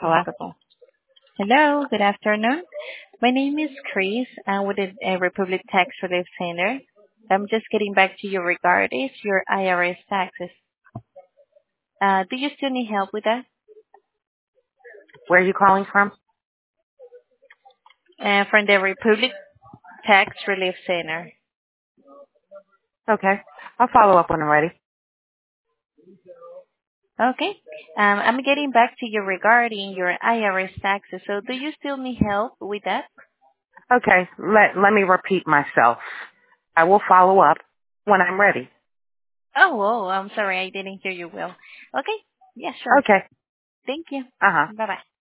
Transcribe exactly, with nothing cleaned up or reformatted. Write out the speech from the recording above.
Hello? Possible. Hello, good afternoon. My name is Chris. I'm with the uh, Republic Tax Relief Center. I'm just getting back to you regarding your I R S taxes. Uh, do you still need help with that? Where are you calling from? Uh, from the Republic Tax Relief Center. Okay. I'll follow up when I'm ready. Okay. Um, I'm getting back to you regarding your I R S taxes. So do you still need help with that? Okay. Let, let me repeat myself. I will follow up when I'm ready. Oh, oh, I'm sorry. I didn't hear you well. Okay. Yeah, sure. Okay. Thank you. Uh-huh. Bye-bye.